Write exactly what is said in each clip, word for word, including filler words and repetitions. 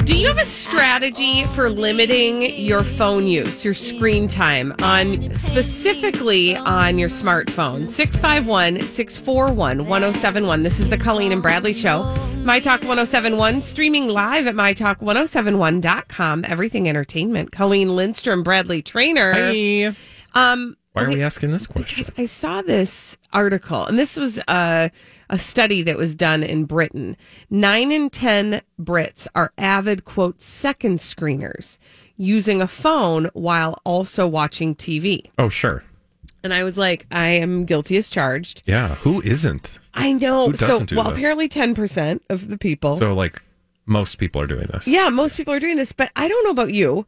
Do you have a strategy for limiting your phone use, your screen time, on specifically on your smartphone? six five one, six four one, one oh seven one. This is the Colleen and Bradley Show. My Talk one oh seven one, streaming live at my talk ten seventy-one dot com. Everything Entertainment. Colleen Lindstrom, Bradley Trainer. Hey. Um, Why are okay, we asking this question? Because I saw this article, and this was uh, a study that was done in Britain. Nine in ten Brits are avid, quote, second screeners, using a phone while also watching T V. Oh, sure. And I was like, I am guilty as charged. Yeah, who isn't? I know. Who So, doesn't do well, this? apparently ten percent of the people. So, like, most people are doing this. Yeah, most people are doing this, but I don't know about you.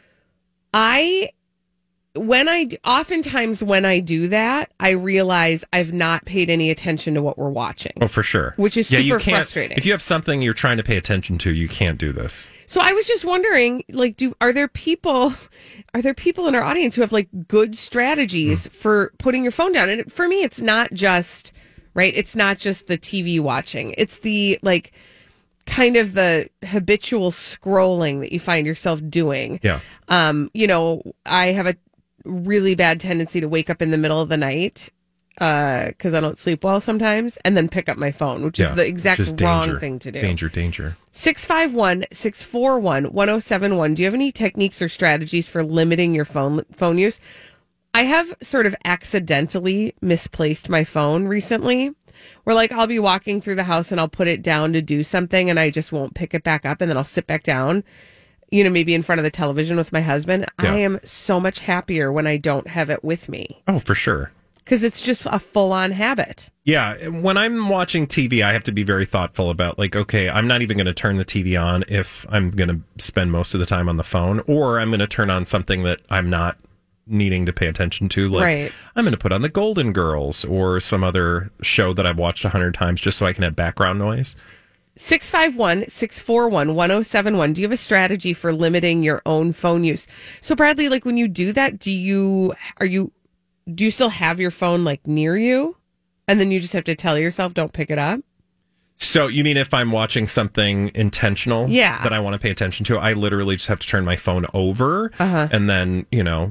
I, when I, oftentimes when I do that, I realize I've not paid any attention to what we're watching. Oh, for sure. Which is yeah, you super can't, frustrating. If you have something you're trying to pay attention to, you can't do this. So I was just wondering, like, do are there people, are there people in our audience who have like good strategies mm. for putting your phone down? And for me, it's not just, right, it's not just the T V watching. It's the, like, kind of the habitual scrolling that you find yourself doing. Yeah. Um, you know, I have a really bad tendency to wake up in the middle of the night because uh, I don't sleep well sometimes, and then pick up my phone, which yeah, is the exact is wrong danger. thing to do. Danger, danger. six five one, six four one, one oh seven one. Do you have any techniques or strategies for limiting your phone phone use? I have sort of accidentally misplaced my phone recently, where like I'll be walking through the house and I'll put it down to do something and I just won't pick it back up, and then I'll sit back down, you know, maybe in front of the television with my husband. Yeah. I am so much happier when I don't have it with me. Oh, for sure. Because it's just a full-on habit. Yeah, when I'm watching T V, I have to be very thoughtful about, like, okay, I'm not even going to turn the T V on if I'm going to spend most of the time on the phone, or I'm going to turn on something that I'm not needing to pay attention to. Like, right. I'm going to put on The Golden Girls or some other show that I've watched a hundred times just so I can have background noise. six five one, six four one, one oh seven one. Do you have a strategy for limiting your own phone use? So, Bradley, like when you do that, do you, are you, do you still have your phone like near you? And then you just have to tell yourself, don't pick it up? So you mean if I'm watching something intentional yeah. that I want to pay attention to, I literally just have to turn my phone over uh-huh. and then, you know,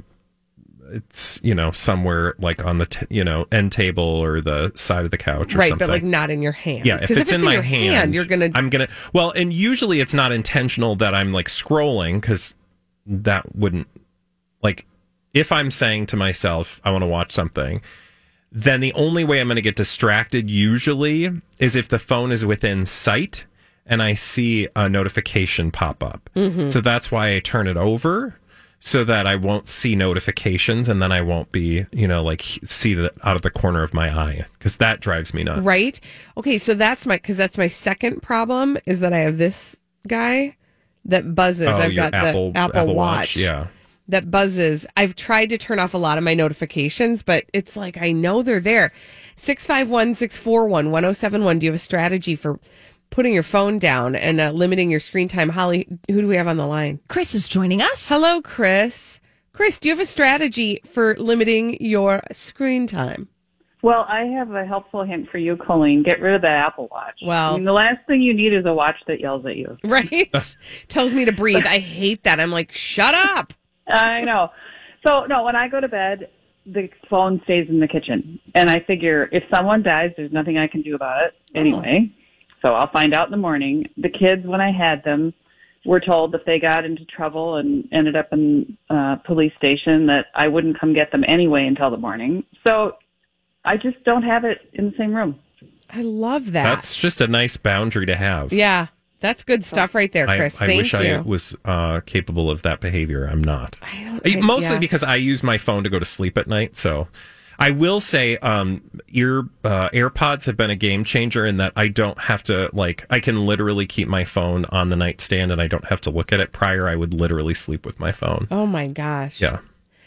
it's, you know, somewhere like on the, t- you know, end table or the side of the couch or right, something. But like not in your hand. Yeah, if it's, if it's in, in my your hand, hand, you're going to... I'm going to... Well, and usually it's not intentional that I'm like scrolling, because that wouldn't... Like, if I'm saying to myself, I want to watch something, then the only way I'm going to get distracted usually is if the phone is within sight and I see a notification pop up. Mm-hmm. So that's why I turn it over, so that I won't see notifications, and then I won't be, you know, like see the out of the corner of my eye, because that drives me nuts. Right. Okay, so that's my, because that's my second problem, is that I have this guy that buzzes. Oh, I've your got Apple, the Apple, Apple Watch. Watch. Yeah. That buzzes. I've tried to turn off a lot of my notifications, but it's like I know they're there. six five one, six four one, one oh seven one. Do you have a strategy for putting your phone down and uh, limiting your screen time? Holly, who do we have on the line? Chris is joining us. Hello, Chris. Chris, do you have a strategy for limiting your screen time? Well, I have a helpful hint for you, Colleen. Get rid of the Apple Watch. Well, I mean, the last thing you need is a watch that yells at you. Right? Tells me to breathe. I hate that. I'm like, shut up. I know. So, no, when I go to bed, the phone stays in the kitchen. And I figure if someone dies, there's nothing I can do about it anyway. Oh. So I'll find out in the morning. The kids, when I had them, were told if they got into trouble and ended up in a uh, police station that I wouldn't come get them anyway until the morning. So I just don't have it in the same room. I love that. That's just a nice boundary to have. Yeah. That's good stuff right there, Chris. I, I Thank wish you. I was uh, capable of that behavior. I'm not. I don't, I, mostly yeah. because I use my phone to go to sleep at night. So I will say um, ear uh, AirPods have been a game changer in that I don't have to, like, I can literally keep my phone on the nightstand and I don't have to look at it. Prior, I would literally sleep with my phone. Oh, my gosh. Yeah.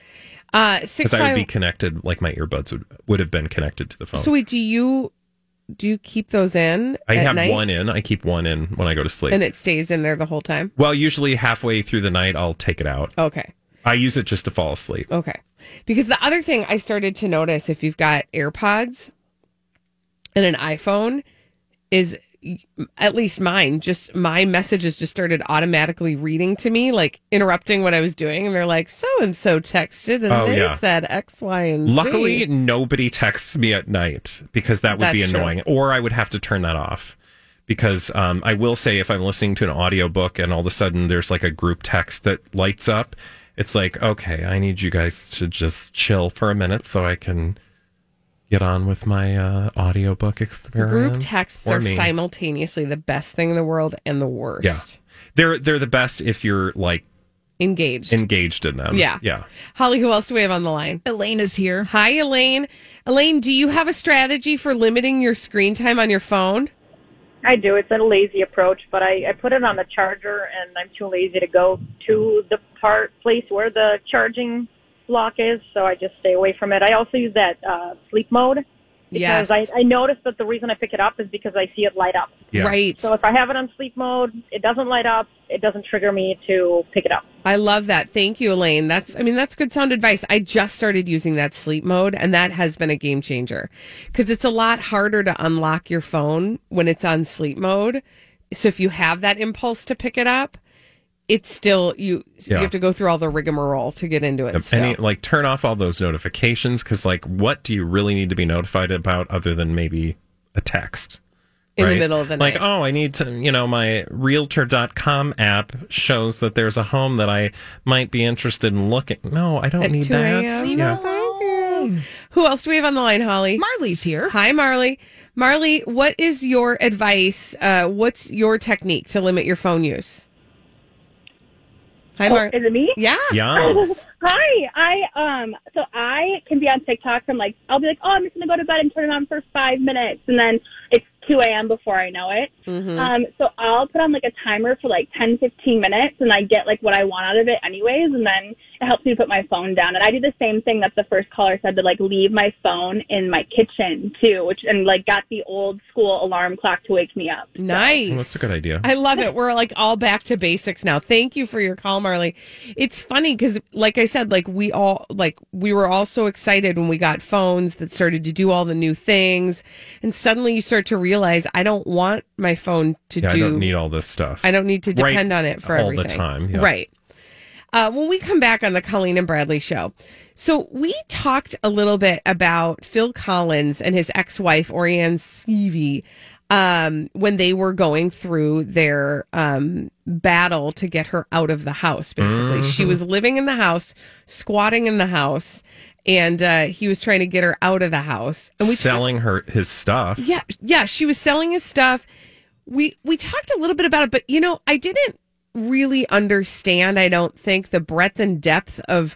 Uh, six Because five... I would be connected, like my earbuds would, would have been connected to the phone. So wait, do you... Do you keep those in I at have night? one in. I keep one in when I go to sleep. And it stays in there the whole time? Well, usually halfway through the night, I'll take it out. Okay. I use it just to fall asleep. Okay. Because the other thing I started to notice, if you've got AirPods and an iPhone, is at least mine, just my messages just started automatically reading to me, like interrupting what I was doing. And they're like, so and so texted and Oh, they yeah. said X, Y, and Z. Luckily, nobody texts me at night because that would That's be true. annoying, or I would have to turn that off. Because um, I will say, if I'm listening to an audiobook and all of a sudden there's like a group text that lights up, it's like, okay, I need you guys to just chill for a minute so I can get on with my uh, audiobook experience. Group texts for are me. simultaneously the best thing in the world and the worst. Yeah. They're they're the best if you're like Engaged. engaged in them. Yeah. Yeah. Holly, who else do we have on the line? Elaine is here. Hi, Elaine. Elaine, do you have a strategy for limiting your screen time on your phone? I do. It's a lazy approach, but I, I put it on the charger, and I'm too lazy to go to the part place where the charging block is, so I just stay away from it. I also use that uh, sleep mode because Yes. I, I noticed that the reason I pick it up is because I see it light up. Yeah. Right. So if I have it on sleep mode, it doesn't light up. It doesn't trigger me to pick it up. I love that. Thank you, Elaine. That's, I mean, that's good sound advice. I just started using that sleep mode, and that has been a game changer because it's a lot harder to unlock your phone when it's on sleep mode. So if you have that impulse to pick it up, it's still, you, Yeah. you have to go through all the rigmarole to get into it. still. Any, like turn off all those notifications because like what do you really need to be notified about other than maybe a text? In the right? middle of the Like, night. oh, I need to, you know, my realtor dot com app shows that there's a home that I might be interested in looking. No, I don't At need two that. a.m.? Yeah. Thank you. Who else do we have on the line, Holly? Marley's here. Hi, Marley. Marley, what is your advice? Uh, what's your technique to limit your phone use? Hi, Oh, Marley. is it me? Yeah. Yes. Hi. I um. So I can be on TikTok from like I'll be like, oh, I'm just gonna go to bed and turn it on for five minutes, and then it's two a.m. before I know it. Mm-hmm. Um. So I'll put on like a timer for like ten, fifteen minutes, and I get like what I want out of it anyways, and then it helps me put my phone down. And I do the same thing that the first caller said, to like leave my phone in my kitchen too, which and like got the old school alarm clock to wake me up. Nice. Well, that's a good idea. I love it. We're like all back to basics now. Thank you for your call, Marley. It's funny because, like I said, like we all like we were all so excited when we got phones that started to do all the new things, and suddenly you start to realize I don't want my phone to Yeah, do. I don't need all this stuff. I don't need to Right depend on it for all the everything. time, yeah. Right. Uh, when we come back on the Colleen and Bradley show, so we talked a little bit about Phil Collins and his ex-wife Orianne Seavey um, when they were going through their um, battle to get her out of the house. Basically, Mm-hmm. she was living in the house, squatting in the house, and uh, he was trying to get her out of the house. And we talked- selling her his stuff. yeah, yeah, she was selling his stuff. We we talked a little bit about it, but you know, I didn't really understand, I don't think, the breadth and depth of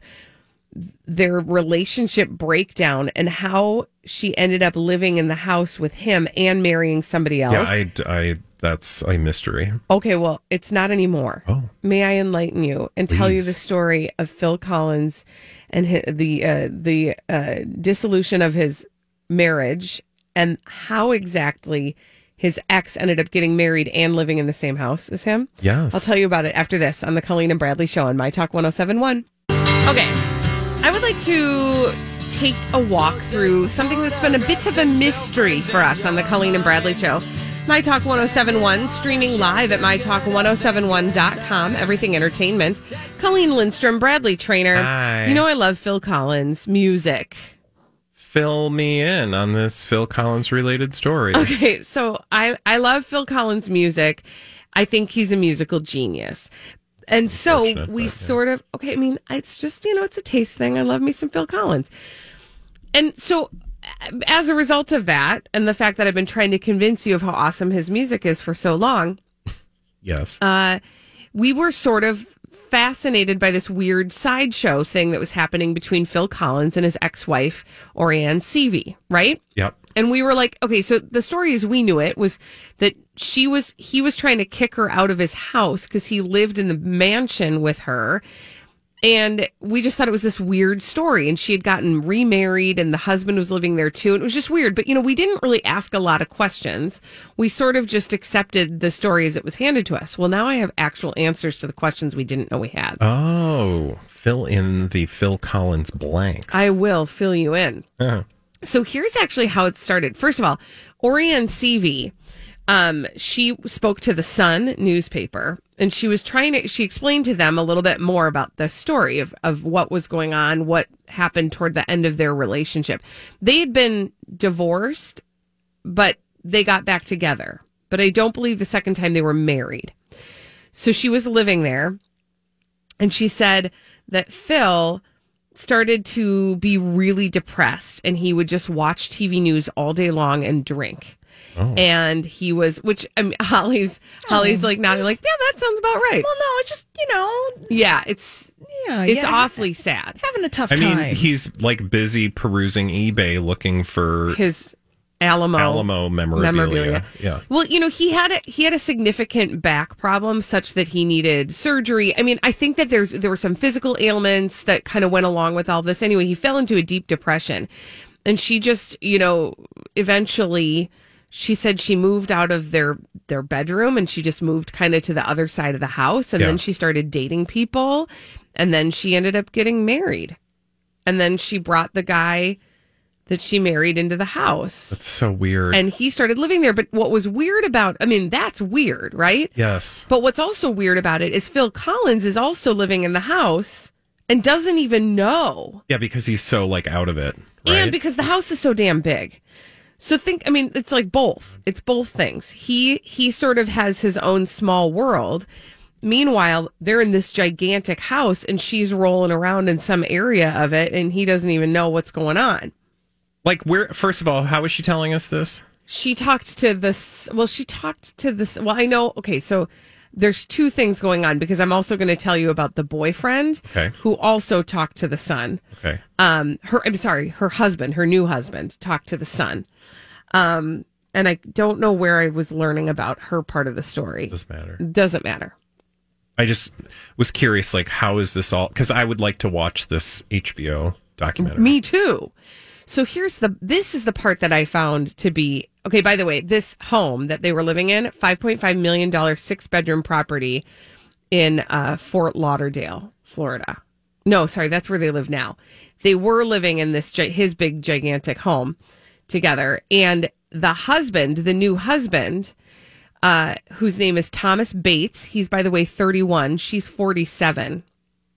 their relationship breakdown and how she ended up living in the house with him and marrying somebody else. Yeah, I, I that's a mystery. Okay, well, it's not anymore. Oh. May I enlighten you and tell you Please. the story of Phil Collins and hi the uh, the uh, dissolution of his marriage and how exactly his ex ended up getting married and living in the same house as him? Yes. I'll tell you about it after this on the Colleen and Bradley show on My Talk one oh seven one. Okay. I would like to take a walk through something that's been a bit of a mystery for us on the Colleen and Bradley show. My Talk one oh seven one, streaming live at my talk ten seventy-one dot com, everything entertainment. Colleen Lindstrom, Bradley Trainer. Hi. You know I love Phil Collins music. Fill me in on this Phil Collins related story. Okay, so I, I love Phil Collins' music. I think he's a musical genius. And so Unfortunate, we but, yeah. sort of, okay, I mean, it's just, you know, it's a taste thing. I love me some Phil Collins. And so as a result of that, and the fact that I've been trying to convince you of how awesome his music is for so long, Yes. uh, we were sort of fascinated by this weird sideshow thing that was happening between Phil Collins and his ex-wife, Orianne Seavey, right? Yep. And we were like, okay, so the story as we knew it was that she was, he was trying to kick her out of his house because he lived in the mansion with her. And we just thought it was this weird story. And she had gotten remarried and the husband was living there too. And it was just weird. But, you know, we didn't really ask a lot of questions. We sort of just accepted the story as it was handed to us. Well, now I have actual answers to the questions we didn't know we had. Oh, fill in the Phil Collins blanks. I will fill you in. Uh-huh. So here's actually how it started. First of all, Orianne Seavey Um, she spoke to the Sun newspaper, and she was trying to, she explained to them a little bit more about the story of, of what was going on, what happened toward the end of their relationship. They had been divorced, but they got back together. But I don't believe the second time they were married. So she was living there, and she said that Phil started to be really depressed, and he would just watch T V news all day long and drink. Oh. And he was, which I mean, Holly's, Holly's oh, like nodding, like, yeah, that sounds about right. Well, no, it's just, you know, yeah, it's, yeah, it's yeah. awfully sad, having a tough I time. I mean, he's like busy perusing eBay looking for his Alamo Alamo memorabilia. memorabilia. Yeah. Well, you know, he had a, he had a significant back problem such that he needed surgery. I mean, I think that there's there were some physical ailments that kind of went along with all this. Anyway, he fell into a deep depression, and she just, you know, eventually. She said she moved out of their, their bedroom, and she just moved kind of to the other side of the house. And yeah. then she started dating people, and then she ended up getting married. And then she brought the guy that she married into the house. That's so weird. And he started living there. But what was weird about, I mean, that's weird, right? Yes. But what's also weird about it is Phil Collins is also living in the house and doesn't even know. Yeah, because he's so like out of it. Right? And because the house is so damn big. So think, I mean, it's like both. It's both things. He he sort of has his own small world. Meanwhile, they're in this gigantic house, and she's rolling around in some area of it, and he doesn't even know what's going on. Like, where? First of all, how is she telling us this? She talked to this. Well, she talked to this. Well, I know. Okay, so there's two things going on, because I'm also going to tell you about the boyfriend, okay, who also talked to the Sun. Okay. Um, her. I'm sorry, her husband, her new husband, talked to the Sun. Um, and I don't know where I was learning about her part of the story. Doesn't matter. Doesn't matter. I just was curious, like, how is this all? Because I would like to watch this H B O documentary. Me too. So here's the, this is the part that I found to be, okay, by the way, this home that they were living in, five point five million dollars, six bedroom property in uh, Fort Lauderdale, Florida. No, sorry, that's where they live now. They were living in this, his big, gigantic home together. And the husband, the new husband, uh, whose name is Thomas Bates, he's, by the way, thirty-one, she's forty-seven.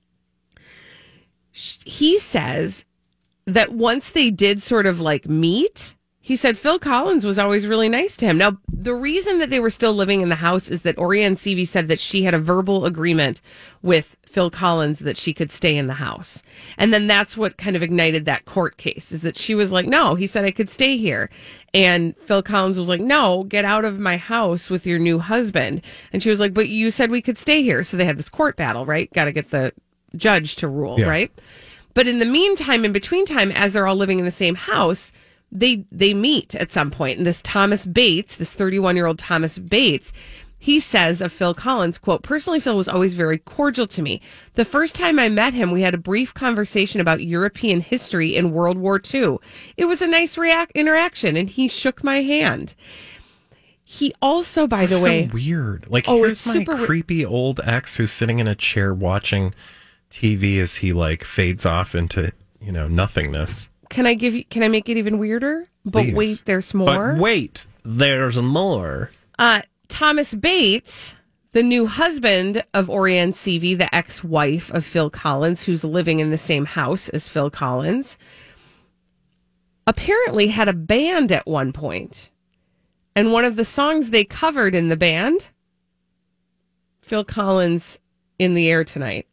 He says that once they did sort of like meet, he said Phil Collins was always really nice to him. Now, the reason that they were still living in the house is that Orianne Seavey said that she had a verbal agreement with Phil Collins that she could stay in the house. And then that's what kind of ignited that court case, is that she was like, no, he said I could stay here. And Phil Collins was like, no, get out of my house with your new husband. And she was like, but you said we could stay here. So they had this court battle, right? Got to get the judge to rule, yeah. right? But in the meantime, in between time, as they're all living in the same house, they they meet at some point. And this Thomas Bates, this thirty-one-year-old Thomas Bates, he says of Phil Collins, quote, personally, Phil was always very cordial to me. The first time I met him, we had a brief conversation about European history in World War Two. It was a nice react- interaction, and he shook my hand. He also, by the so way... weird. Like, oh, here's my super creepy old ex who's sitting in a chair watching T V as he, like, fades off into, you know, nothingness. Can I give you? Can I make it even weirder? But Please. wait, there's more. But wait, there's more. Uh, Thomas Bates, the new husband of Orianne Seavey, the ex-wife of Phil Collins, who's living in the same house as Phil Collins, apparently had a band at one point. And one of the songs they covered in the band, Phil Collins, In the Air Tonight.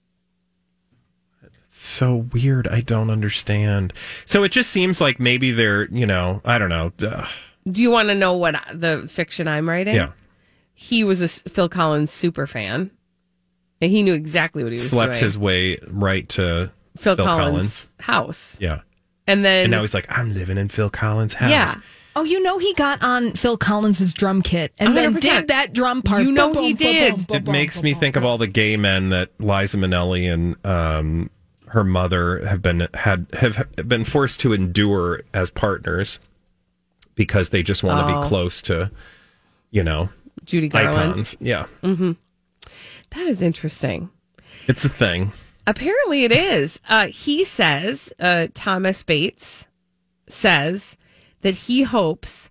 So weird. I don't understand. So it just seems like maybe they're, you know, I don't know. Ugh. Do you want to know what the fiction I'm writing? Yeah. He was a Phil Collins super fan, and he knew exactly what he was Slept doing. his way right to Phil, Phil Collins', Collins' house. Yeah. And then... And now he's like, I'm living in Phil Collins' house. Yeah. Oh, you know he got on Phil Collins' drum kit and one hundred percent. then did that drum part. You know he did. It makes me think of all the gay men that Liza Minnelli and um, her mother have been had have been forced to endure as partners because they just want to Oh. be close to, you know, Judy Garland. icons. Yeah. Mm-hmm. That is interesting. It's a thing. Apparently it is. Uh, he says, uh, Thomas Bates says that he hopes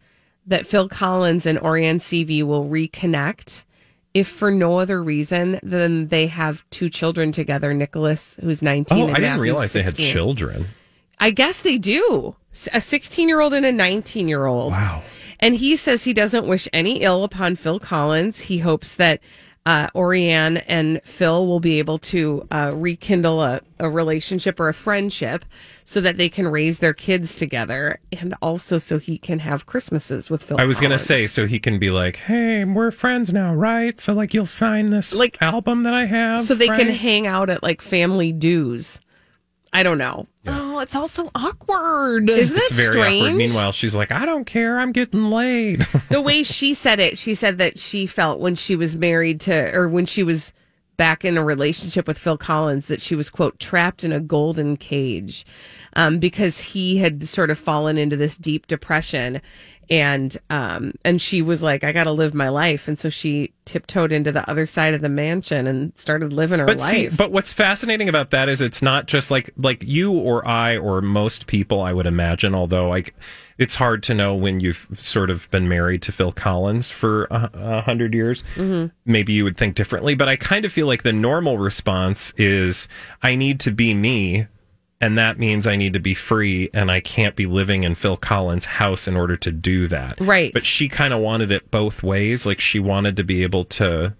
that Phil Collins and Orianne Seavey will reconnect, if for no other reason than they have two children together, Nicholas, who's nineteen. Oh, and I didn't Matthew's realize they had sixteen. children. I guess they do. A sixteen-year-old and a nineteen-year-old. Wow. And he says he doesn't wish any ill upon Phil Collins. He hopes that uh, Orianne and Phil will be able to uh, rekindle a, a relationship or a friendship so that they can raise their kids together, and also so he can have Christmases with Phil I was going to Collins. say, so he can be like, hey, we're friends now, right? So, like, you'll sign this Like- album that I have. So they can right? hang out at like family dues. I don't know. Oh, it's also awkward. Isn't that It's very strange? awkward. Meanwhile, she's like, I don't care. I'm getting laid. The way she said it, she said that she felt when she was married to, or when she was back in a relationship with Phil Collins, that she was, quote, trapped in a golden cage, um, because he had sort of fallen into this deep depression. And um, and she was like, I got to live my life. And so she tiptoed into the other side of the mansion and started living her But life. see, but what's fascinating about that is it's not just like like you or I or most people, I would imagine, although like it's hard to know when you've sort of been married to Phil Collins for a, a hundred years. Mm-hmm. Maybe you would think differently, but I kind of feel like the normal response is I need to be me. And that means I need to be free, and I can't be living in Phil Collins' house in order to do that. Right. But she kind of wanted it both ways. Like, she wanted to be able to,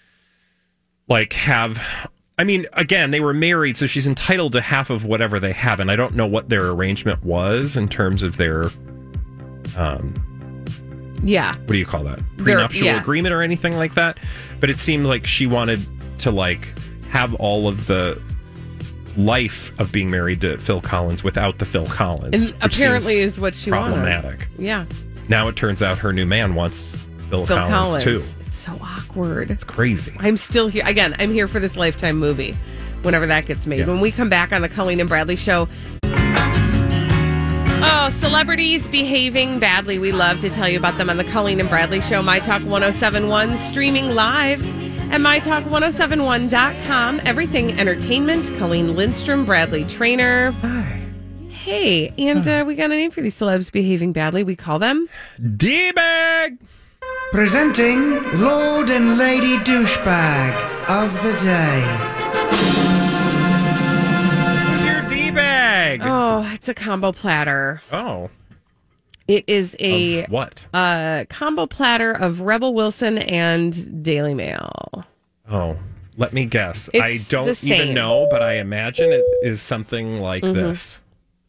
like, have... I mean, again, they were married, so she's entitled to half of whatever they have. And I don't know what their arrangement was in terms of their... Um, yeah. what do you call that? Their- Prenuptial yeah. agreement or anything like that. But it seemed like she wanted to, like, have all of the... life of being married to Phil Collins without the Phil Collins. And which apparently seems is what she problematic. wanted. Yeah. Now it turns out her new man wants Phil, Phil Collins, Collins. too. It's so awkward. It's crazy. I'm still here. Again, I'm here for this Lifetime movie whenever that gets made. Yeah. When we come back on the Colleen and Bradley show. Oh, celebrities behaving badly. We love to tell you about them on the Colleen and Bradley show. My Talk one oh seven point one, streaming live at my talk one oh seven one dot com. Everything entertainment. Colleen Lindstrom, Bradley Trainer. Hi. Hey, and uh, we got a name for these celebs behaving badly. We call them D-bag! Presenting Lord and Lady Douchebag of the Day. Who's your D-bag? Oh, it's a combo platter. Oh. It is a Of what? uh, combo platter of Rebel Wilson and Daily Mail. Oh. Let me guess. It's I don't the same. even know, but I imagine it is something like Mm-hmm. this.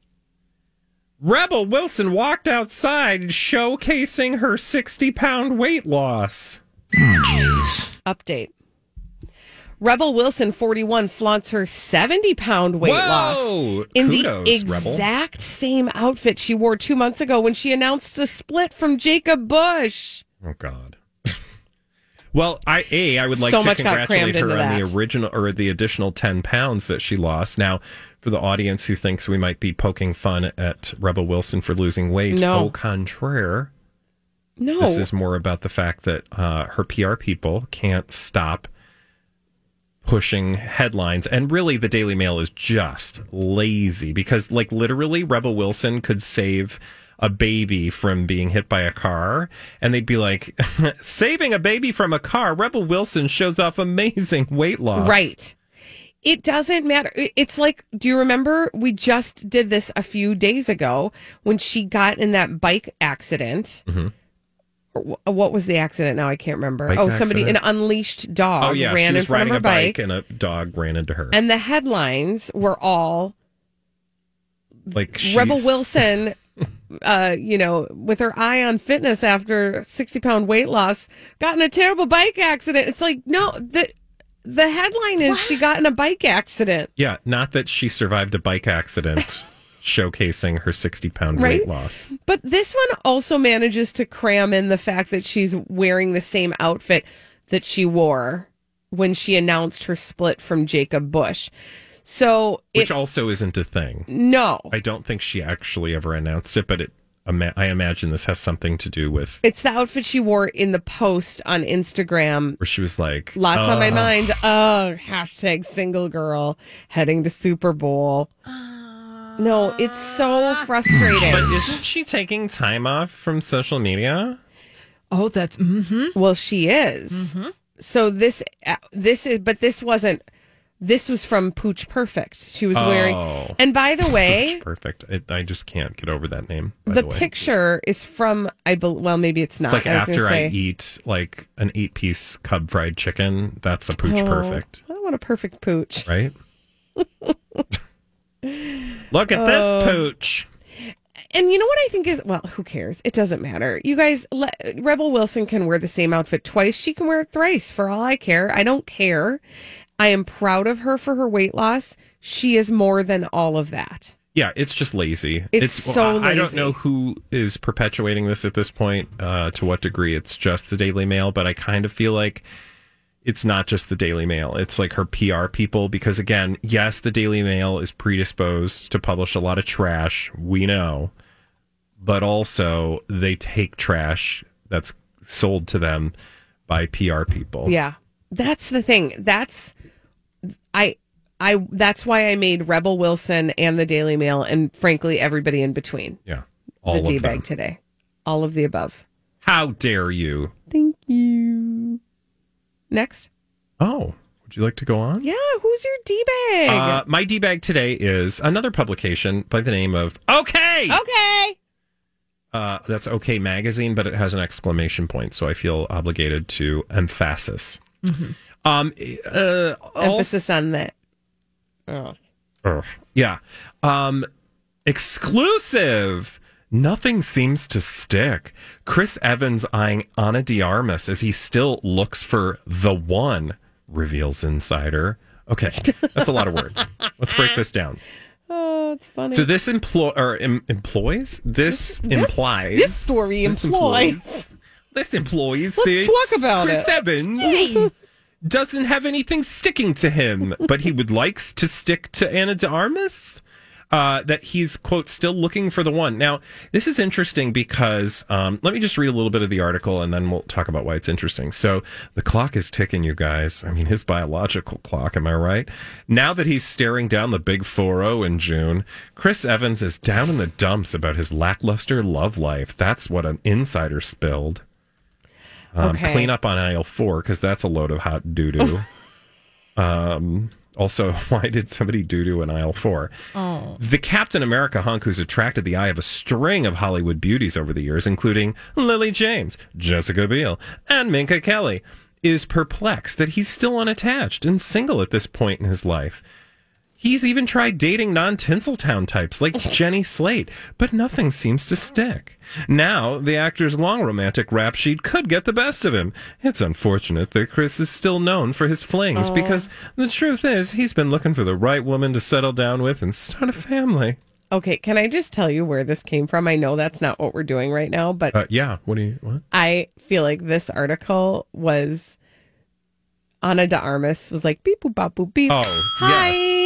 Rebel Wilson walked outside showcasing her sixty-pound weight loss. Jeez. Update. Rebel Wilson, forty-one, flaunts her seventy-pound weight Whoa! loss in Kudos, the Rebel. exact same outfit she wore two months ago when she announced a split from Jacob Bush. Oh, God. Well, I a I would like So to much got congratulate crammed her into on the that. original or the additional ten pounds that she lost. Now, for the audience who thinks we might be poking fun at Rebel Wilson for losing weight, No. au contraire, No. this is more about the fact that uh, her P R people can't stop pushing headlines. And really, the Daily Mail is just lazy because, like, literally, Rebel Wilson could save a baby from being hit by a car, and they'd be like, saving a baby from a car, Rebel Wilson shows off amazing weight loss. Right. It doesn't matter. It's like, do you remember we just did this a few days ago when she got in that bike accident? Mm-hmm. Wh- What was the accident? Now I can't remember. Bike oh, somebody, accident? an unleashed dog Oh, yeah, ran she in was front of riding her a bike, bike. and a dog ran into her. And the headlines were all like Rebel she's- Wilson, uh, you know, with her eye on fitness after sixty pound weight loss, got in a terrible bike accident. It's like, no, the, the headline is she got in a bike accident. Yeah, not that she survived a bike accident showcasing her sixty-pound Right? weight loss. But this one also manages to cram in the fact that she's wearing the same outfit that she wore when she announced her split from Jacob Bush. So Which it, also isn't a thing. no, I don't think she actually ever announced it, but it, ima- I imagine this has something to do with it's the outfit she wore in the post on Instagram. where she was like, Lots on my "Ugh." mind. Oh, hashtag single girl heading to Super Bowl. No, it's so frustrating. But isn't she taking time off from social media? Oh, that's mm-hmm. Well, she is. So this, uh, this is, but this wasn't. This was from Pooch Perfect. She was wearing. Oh. And by the way, Perfect. It, I just can't get over that name. By the the way. picture is from. I bel well, maybe it's not. It's like I was after gonna I say, eat like an eight piece Cub fried chicken. That's a Pooch oh, Perfect, I want a perfect pooch. right? Look at this Pooch. And you know what I think is, well, who cares? It doesn't matter. You guys, le- Rebel Wilson can wear the same outfit twice. She can wear it thrice for all I care. I don't care. I am proud of her for her weight loss. She is more than all of that. Yeah, it's just lazy. It's so I, I don't lazy. know who is perpetuating this at this point, uh, to what degree it's just the Daily Mail, but I kind of feel like it's not just the Daily Mail. It's like her P R people, because again, yes, the Daily Mail is predisposed to publish a lot of trash. We know. But also they take trash that's sold to them by P R people. Yeah. That's the thing. That's, I, I, that's why I made Rebel Wilson and the Daily Mail and frankly, everybody in between. Yeah. All the of D-bag them. today. All of the above. How dare you? Thank you. Next. Oh, would you like to go on? Yeah. Who's your D-bag? Uh, my D-bag today is another publication by the name of OK. okay. Uh, that's OK Magazine, but it has an exclamation point, so I feel obligated to emphasis. Mm-hmm. Um, uh, Emphasis on that. Oh. Ugh. Yeah. Um, exclusive. Nothing seems to stick. Chris Evans eyeing Ana de Armas as he still looks for the one, reveals insider. Okay, that's a lot of words. Let's break this down. Oh, it's funny. So this employ or em- employs this, This- implies this story this implies. this employs. Let's that talk about Chris it. Evans doesn't have anything sticking to him, but he would like to stick to Ana de Armas. Uh, that he's, quote, still looking for the one. Now, this is interesting because, um, let me just read a little bit of the article and then we'll talk about why it's interesting. So, the clock is ticking, you guys. I mean, his biological clock, am I right? Now that he's staring down the big four oh in June, Chris Evans is down in the dumps about his lackluster love life. That's what an insider spilled. Um, Okay. Clean up on aisle four, because that's a load of hot doo-doo. um... Also, why did somebody doo-doo in aisle four? Oh. The Captain America hunk who's attracted the eye of a string of Hollywood beauties over the years, including Lily James, Jessica Biel, and Minka Kelly, is perplexed that he's still unattached and single at this point in his life. He's even tried dating non-Tinseltown types like Jenny Slate, but nothing seems to stick. Now, the actor's long romantic rap sheet could get the best of him. It's unfortunate that Chris is still known for his flings, Oh. because the truth is he's been looking for the right woman to settle down with and start a family. Okay, can I just tell you where this came from? I know that's not what we're doing right now, but Uh, yeah, what do you, what? I feel like this article was Ana de Armas was like beep boop bop boop beep. Oh, Hi.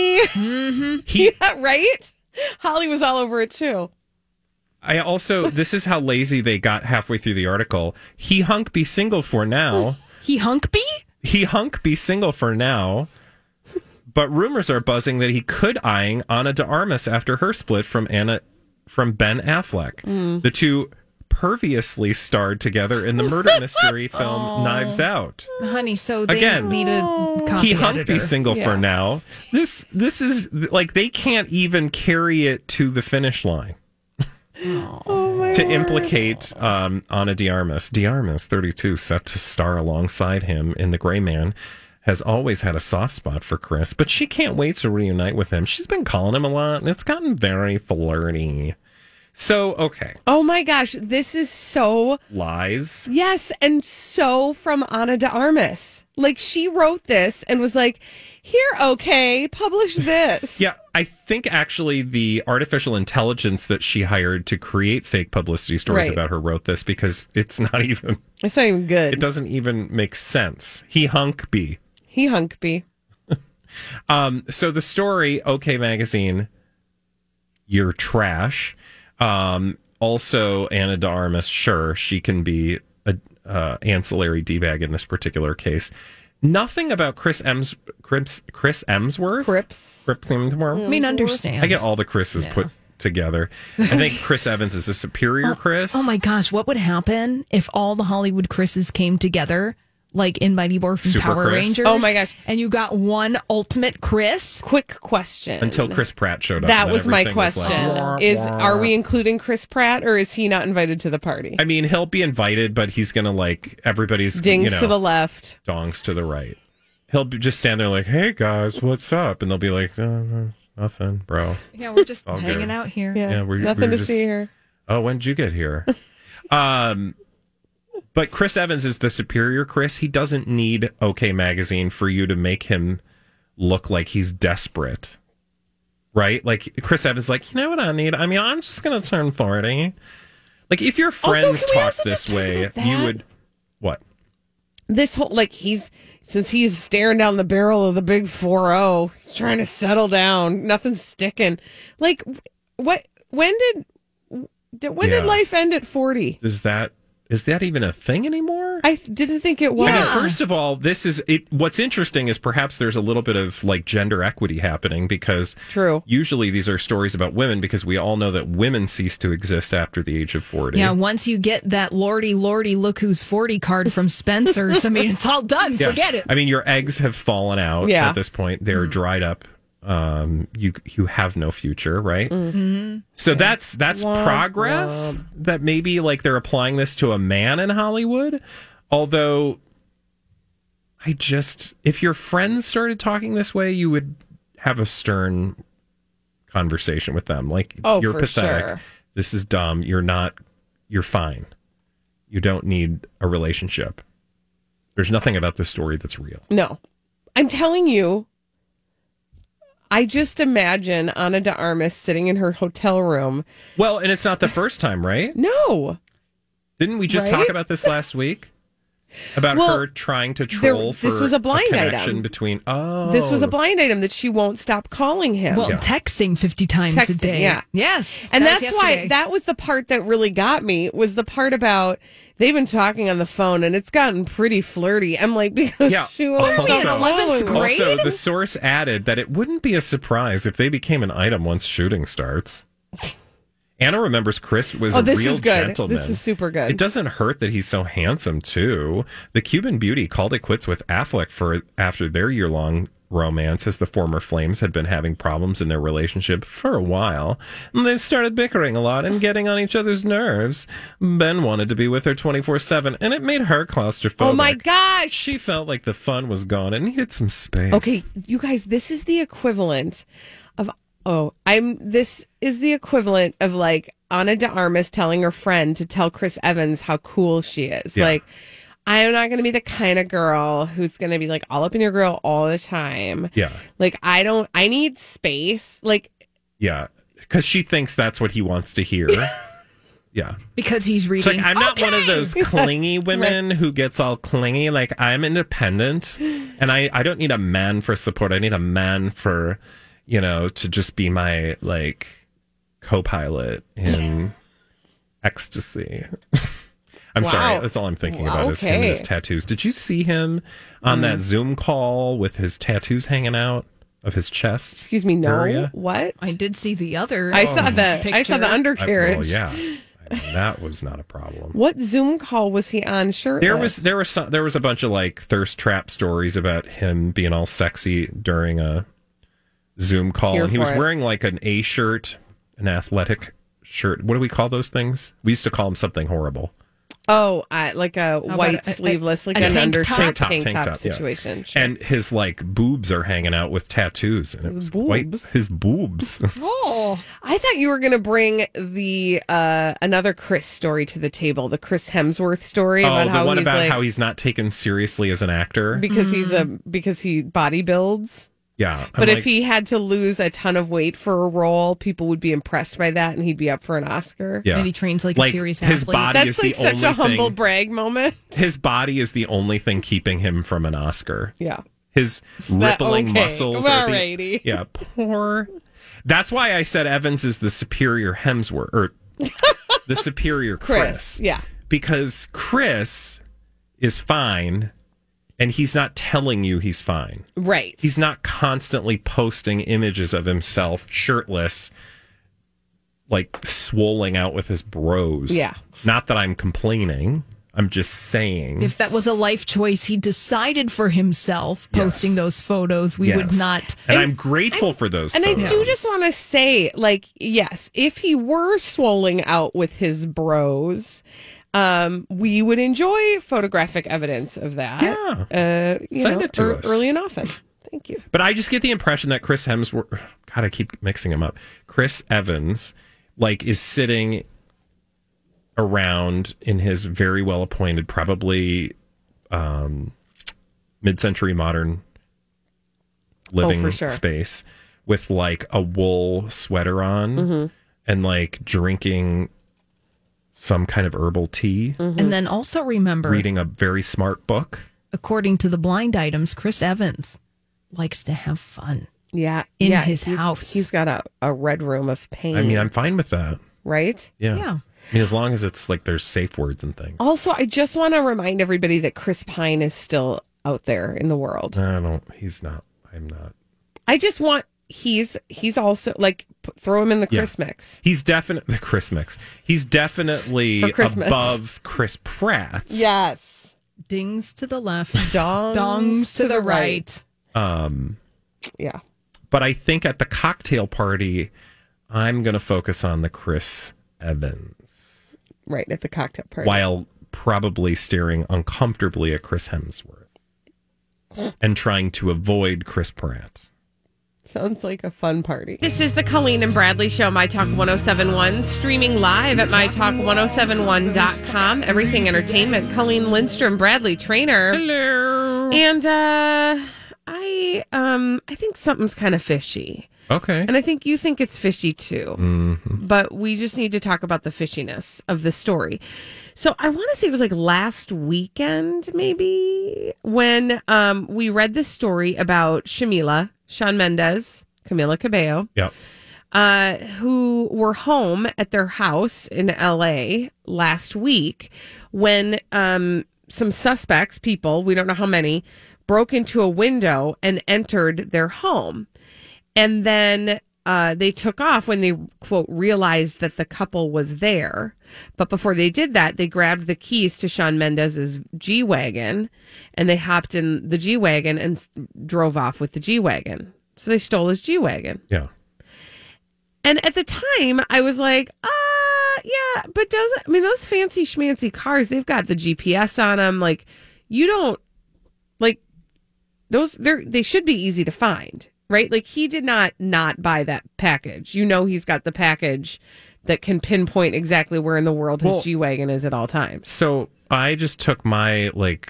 He, Yeah, right? Holly was all over it too. I also, this is how lazy they got halfway through the article. He hunk be single for now. He hunk be? He hunk be single for now. But rumors are buzzing that he could eyeing Ana de Armas after her split from Anna from Ben Affleck. The two perviously starred together in the murder mystery film Knives Out. Honey, so they Again, need a copy He hunk editor. be single Yeah. for now. This this is like they can't even carry it to the finish line. To implicate um, Ana de Armas. De Armas, thirty-two, set to star alongside him in The Gray Man, has always had a soft spot for Chris, but she can't wait to reunite with him. She's been calling him a lot, and it's gotten very flirty. So, okay. Oh my gosh, this is so Lies. yes, and so from Ana de Armas. Like she wrote this and was like, "Here, okay, publish this." Yeah, I think actually the artificial intelligence that she hired to create fake publicity stories Right. about her wrote this because it's not even, It's not even good. it doesn't even make sense. He hunk be. He hunk be. Um, so the story, OK Magazine, you're trash. Um, also, Ana de Armas, sure, she can be a uh, ancillary D-bag in this particular case. Nothing about Chris Ems Chris Chris Emsworth. Crips. Chris Emsworth. I mean, understand. I get all the Chris's Yeah. put together. I think Chris Evans is a superior Chris. Oh my gosh, what would happen if all the Hollywood Chris's came together, like in Mighty Morphin Super Power Chris? Rangers? Oh my gosh. And you got one ultimate Chris? Quick question. Until Chris Pratt showed up. That and then was my everything was question. like, wah, is wah. are we including Chris Pratt or is he not invited to the party? I mean, he'll be invited, but he's gonna like everybody's Dings you know, to the left. dongs to the right. He'll be just stand there like, "Hey guys, what's up?" And they'll be like, "Uh, nothing, bro." Yeah, we're just All hanging good. out here. Yeah, Yeah, we're- nothing we're to just- see here. Oh, when did you get here? um, but Chris Evans is the superior Chris. He doesn't need OK Magazine for you to make him look like he's desperate, right? Like Chris Evans, is like, you know what I need? I mean, I'm just gonna turn forty. Like if your Also, friends can we talk also this just talk way, about you that? would what? This whole like he's since he's staring down the barrel of the big four oh, he's trying to settle down. Nothing's sticking. Like what? When did? did when Yeah. did life end at forty? Is that is that even a thing anymore? I didn't think it was. I mean, first of all, this is it. What's interesting is perhaps there's a little bit of like gender equity happening because True. usually these are stories about women because we all know that women cease to exist after the age of forty. Yeah, once you get that Lordy, Lordy, look who's forty card from Spencer's, I mean, it's all done. Yeah. Forget it. I mean, your eggs have fallen out Yeah. at this point. They're dried up. Um, you you have no future, right? Mm-hmm. So that's that's Womp progress. womp. That maybe like they're applying this to a man in Hollywood. Although, I just if your friends started talking this way, you would have a stern conversation with them. Like, Oh, you're for pathetic. sure. This is dumb. You're not. You're fine. You don't need a relationship. There's nothing about this story that's real. No, I'm telling you. I just imagine Ana de Armas sitting in her hotel room. Well, and it's not the first time, right? No, Didn't we just Right? talk about this last week? About Well, her trying to there- troll for this was a blind connection item. between. Oh, this was a blind item that she won't stop calling him. Well, Yeah. texting fifty times a Texting, day. yeah. Yes. and that was that's why yesterday. that was the part that really got me was the part about they've been talking on the phone and it's gotten pretty flirty. I'm like, because Yeah. she won't What are we in stop eleventh calling him. grade? Also, the source added that it wouldn't be a surprise if they became an item once shooting starts. Anna remembers Chris was Oh, a this real is good. gentleman. This is super good. It doesn't hurt that he's so handsome too. The Cuban beauty called it quits with Affleck for after their year-long romance, as the former Flames had been having problems in their relationship for a while. And they started bickering a lot and getting on each other's nerves. Ben wanted to be with her twenty-four seven, and it made her claustrophobic. Oh my gosh. She felt like the fun was gone and needed some space. Okay, you guys, this is the equivalent of oh, I'm this is the equivalent of like Ana de Armas telling her friend to tell Chris Evans how cool she is. Yeah. Like, I am not going to be the kind of girl who's going to be like all up in your grill all the time. Yeah. Like, I don't, I need space. Like, Yeah. Because she thinks that's what he wants to hear. Yeah. because he's It's reading. like, I'm not one of Okay. those clingy women who gets all clingy. Like, I'm independent and I, I don't need a man for support. I need a man for, you know, to just be my, like, co pilot in ecstasy. I'm Wow. sorry. That's all I'm thinking Wow, about is him and okay. his tattoos. Did you see him on that Zoom call with his tattoos hanging out of his chest? excuse me, no. area? What? I did see the other. I saw the, I saw the picture. I, undercarriage. well, yeah. I mean, that was not a problem. What Zoom call was he on shirtless? There was there was some, there was a bunch of like thirst trap stories about him being all sexy during a Zoom call, Here and he for was it. wearing like an A shirt, an athletic shirt. What do we call those things? We used to call them something horrible. Oh, uh, like a about white a- a- sleeveless, like a an tank under top? tank, Tank top, tank tank top, top, yeah. situation. Sure. And his like boobs are hanging out with tattoos, and it was quite boobs? his boobs. Oh, I thought you were going to bring the uh, another Chris story to the table, the Chris Hemsworth story oh, about the how one he's about like how he's not taken seriously as an actor. because he's a because he body builds. Yeah, I'm But if like, he had to lose a ton of weight for a role, people would be impressed by that, and he'd be up for an Oscar. yeah, and he trains like, like a serious his athlete. body That's is like the such only a humble thing, brag moment. His body is the only thing keeping him from an Oscar. Yeah. His rippling okay. muscles. Are the, Alrighty. yeah, poor. That's why I said Evans is the superior Hemsworth, or the superior Chris. Chris. Yeah. Because Chris is fine. And he's not telling you he's fine. Right. He's not constantly posting images of himself shirtless, like swolling out with his bros. Yeah. Not that I'm complaining. I'm just saying. If that was a life choice he decided for himself, posting Yes. those photos, we Yes. would not. And I'm grateful for those And photos. I do just want to say, like, yes, if he were swolling out with his bros, um, we would enjoy photographic evidence of that. Yeah. Uh, you Send know, it to ear- us. early and often. Thank you. But I just get the impression that Chris Hemsworth, God, I keep mixing him up. Chris Evans, like, is sitting around in his very well appointed, probably um, mid-century modern living for sure. space with like a wool sweater on Mm-hmm. and like drinking some kind of herbal tea, And then also remember, reading a very smart book. according to the blind items, Chris Evans likes to have fun. Yeah. In yeah, his he's- house. He's got a, a red room of pain. I mean, I'm fine with that. right? Yeah. Yeah. I mean, as long as it's like there's safe words and things. Also, I just want to remind everybody that Chris Pine is still out there in the world. I don't, he's not, I'm not. I just want, he's, he's also, like, p- throw him in the Yeah. Chris mix. He's definitely the Chris mix. He's definitely For Christmas. above Chris Pratt. Yes. Dings to the left, Dongs, dongs to the right. Um, Yeah. but I think at the cocktail party, I'm going to focus on the Chris Evans Right. At the cocktail party. while probably staring uncomfortably at Chris Hemsworth and trying to avoid Chris Pratt. Sounds like a fun party. This is the Colleen and Bradley Show, My Talk ten seventy-one, streaming live at my talk ten seventy-one dot com. Everything Entertainment. Colleen Lindstrom, Bradley Trainer. Hello. And uh, I um, I think something's kind of fishy. Okay. And I think you think it's fishy too. Mm-hmm. But we just need to talk about the fishiness of the story. So I want to say it was like last weekend, maybe, when um, we read this story about Shamila, Shawn Mendes, Camila Cabello, Yep. uh, who were home at their house in L A last week when um, some suspects, people, we don't know how many, broke into a window and entered their home. And then uh, they took off when they, quote, realized that the couple was there. But before they did that, they grabbed the keys to Shawn Mendes's G-Wagon and they hopped in the G-Wagon and s- drove off with the G-Wagon. So they stole his G-Wagon. Yeah. And at the time, I was like, uh, yeah, but doesn't, I mean, those fancy schmancy cars, they've got the G P S on them. Like, you don't, like, those, they're, they should be easy to find. Right? Like, he did not not buy that package. You know, he's got the package that can pinpoint exactly where in the world his Well- G-Wagon is at all times. So I just took my like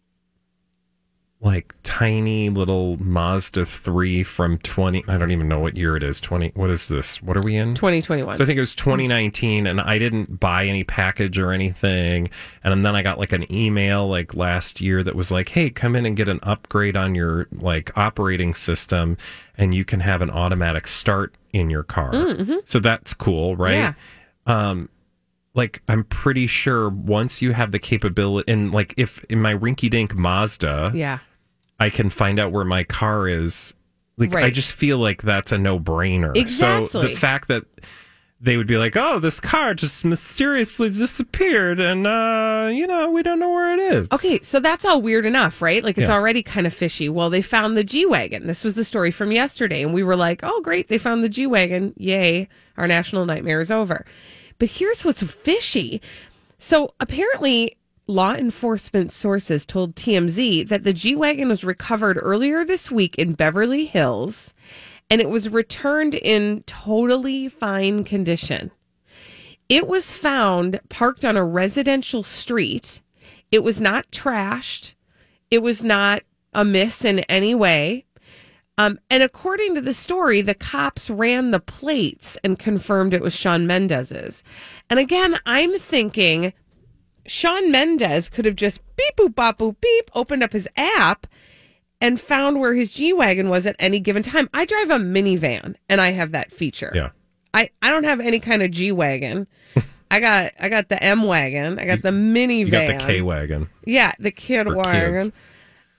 like tiny little Mazda three from twenty I don't even know what year it is. twenty What is this? What are we in? twenty twenty-one. So I think it was twenty nineteen and I didn't buy any package or anything. And then I got like an email like last year that was like, "Hey, come in and get an upgrade on your like operating system and you can have an automatic start in your car." Mm-hmm. So that's cool, right? Yeah. Um like I'm pretty sure once you have the capability and like if in my rinky dink Mazda, Yeah. I can find out where my car is. Like I Right. just feel like that's a no-brainer. So Exactly. the fact that they would be like, "Oh, this car just mysteriously disappeared and uh, you know, we don't know where it is." Okay, so that's all weird enough, right? Like, it's Yeah. already kind of fishy. Well, they found the G-Wagon. This was the story from yesterday. And we were like, oh, great, they found the G-Wagon. Yay, our national nightmare is over. But here's what's fishy. So apparently, law enforcement sources told T M Z that the G-Wagon was recovered earlier this week in Beverly Hills, and it was returned in totally fine condition. It was found parked on a residential street. It was not trashed. It was not amiss in any way. Um, and according to the story, the cops ran the plates and confirmed it was Shawn Mendes's. And again, I'm thinking Shawn Mendes could have just beep, boop, bop, boop, beep, opened up his app and found where his G-Wagon was at any given time. I drive a minivan and I have that feature. Yeah. I, I don't have any kind of G-Wagon. I got I got the M-Wagon. I got the minivan. You got the K-Wagon. Yeah, the kid For wagon. kids.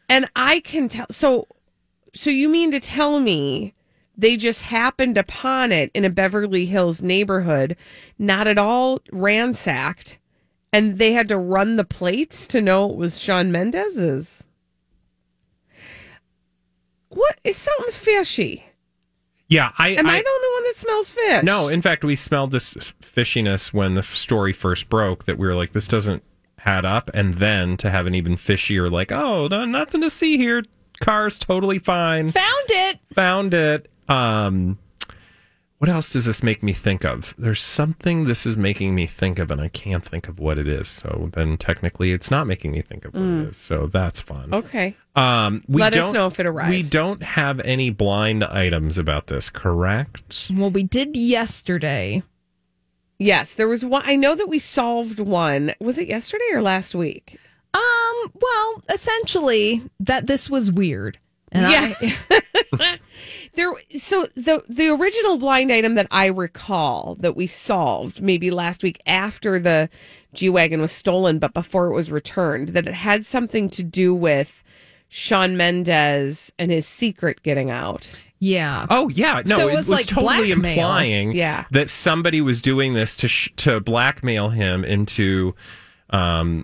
And I can tell. So, so you mean to tell me they just happened upon it in a Beverly Hills neighborhood, not at all ransacked, and they had to run the plates to know it was Shawn Mendes's? What is something's fishy? Yeah, I am I, I the only one that smells fish? No, in fact, we smelled this fishiness when the story first broke. That we were like, this doesn't add up, and then to have an even fishier, like, oh, no, nothing to see here. Car's totally fine. Found it. Found it. Um, what else does this make me think of? There's something this is making me think of, and I can't think of what it is. So then technically it's not making me think of what mm. it is. So that's fun. Okay. Um, we Let don't, us know if it arrives. We don't have any blind items about this, correct? Well, we did yesterday. Yes, there was one. I know that we solved one. Was it yesterday or last week? Um, well, essentially that this was weird. And yeah. I, there so the the original blind item that I recall that we solved maybe last week after the G-Wagon was stolen but before it was returned, that it had something to do with Shawn Mendes and his secret getting out. Yeah. Oh, yeah. No, so it, it was, was like totally blackmail. implying yeah. that somebody was doing this to sh- to blackmail him into. Um,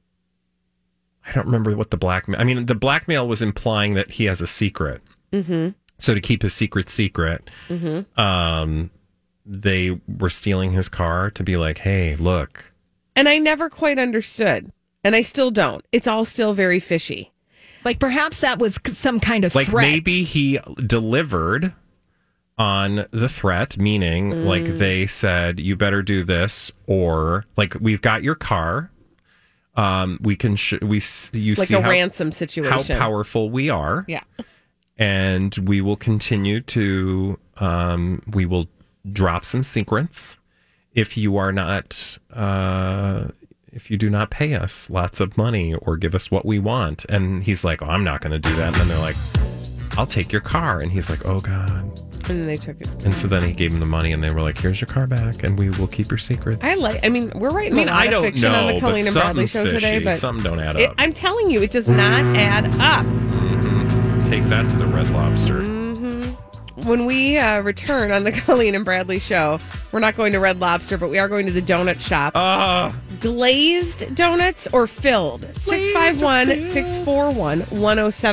I don't remember what the blackmail. I mean, the blackmail was implying that he has a secret. Mm-hmm. So to keep his secret secret, mm-hmm. um, they were stealing his car to be like, "Hey, look." And I never quite understood, and I still don't. It's all still very fishy. Like perhaps that was some kind of like threat. Maybe he delivered on the threat, meaning mm. like they said, "You better do this," or like, "We've got your car. Um, we can sh- we you like see a how, ransom situation, how powerful we are, yeah, and we will continue to um, we will drop some secrets if you are not uh, if you do not pay us lots of money or give us what we want." And he's like, "Oh, I'm not going to do that." And then they're like, "I'll take your car," and he's like, "Oh God." And then they took his car. And so then he gave him the money, and they were like, "Here's your car back, and we will keep your secret." I like. I mean, we're writing I mean, a lot I don't of fiction know, on the Colleen but and Bradley something's show fishy. today, but Something don't add it, up. I'm telling you, it does not add up. Mm-hmm. Take that to the Red Lobster. Mm-hmm. When we uh, return on the Colleen and Bradley show, we're not going to Red Lobster, but we are going to the donut shop. Uh, Glazed donuts or filled? six five one, six four one, one oh seven